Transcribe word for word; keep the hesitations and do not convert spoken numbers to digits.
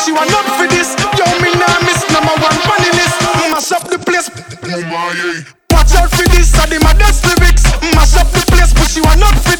she want up for this. Yo, me nah miss number one funny list. Mash up the place. Watch out for this, are the maddest lyrics. Mash up the place, but she want up for